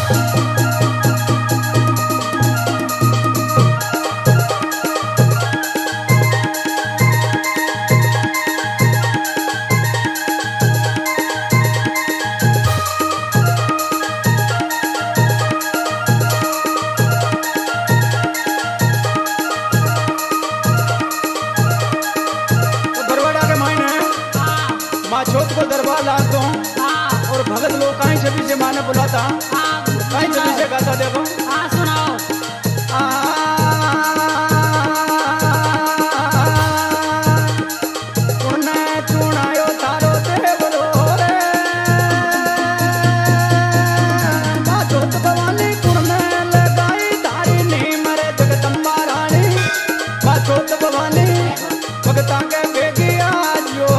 छोट को दरबार लाता हूँ और भगत लोग कहीं छवि से माने बुलाता कहीं छवि से गाता देखो सुनाओ चुनायो तारो देवलो रे माँ छोट भवानी कुरने लगाई तारी नहीं मरे जगदम्बा रानी माँ छोट भवानी भगता के बेगी आज यो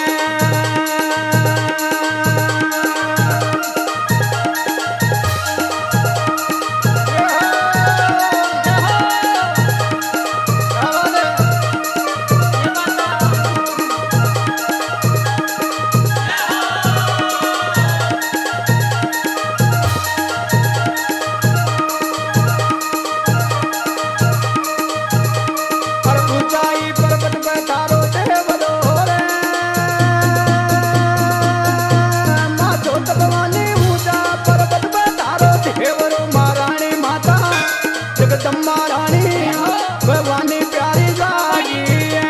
जगदम्बा रानी भवानी प्यारी जागी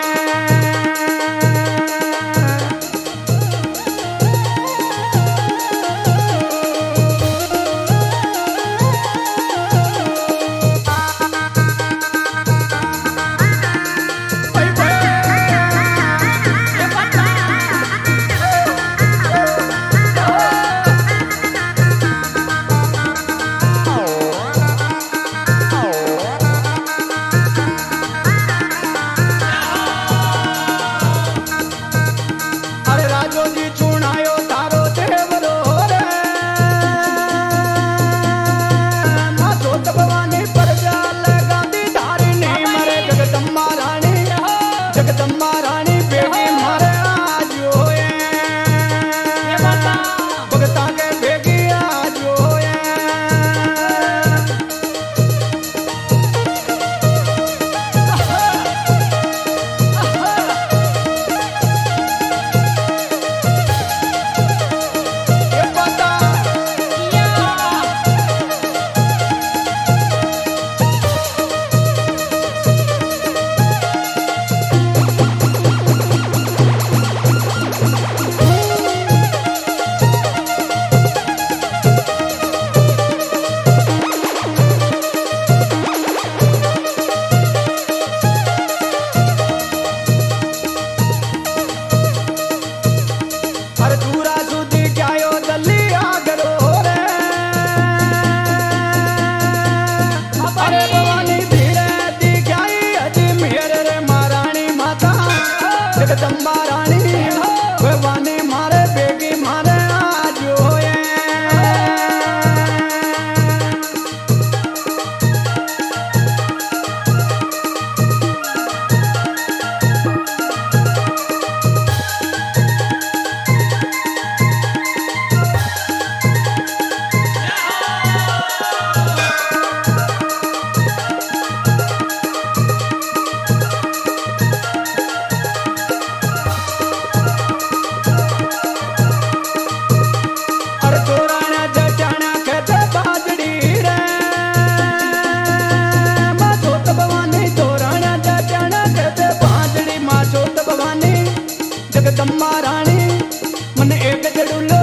जगदम्बा रानी बेगी मारे आज होए भगता के बेगी आज होए ये पता जगदम्बा रानी भवानी मारे बेगी मारे आज होए जगदम्बा रानी मन एक जड़ुल